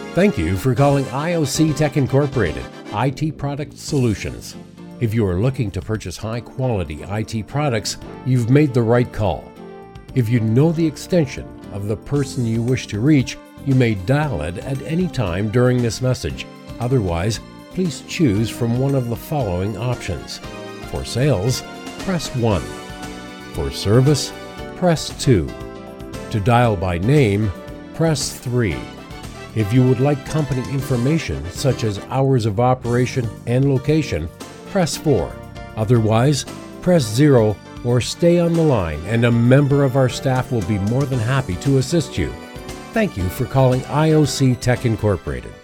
Thank you for calling IOC Tech Incorporated, IT Product Solutions. If you are looking to purchase high-quality IT products, you've made the right call. If you know the extension of the person you wish to reach, you may dial it at any time during this message. Otherwise, please choose from one of the following options. For sales, press 1. For service, press 2. To dial by name, press 3. If you would like company information such as hours of operation and location, press 4. Otherwise, press 0 or stay on the line and a member of our staff will be more than happy to assist you. Thank you for calling IOC Tech Incorporated.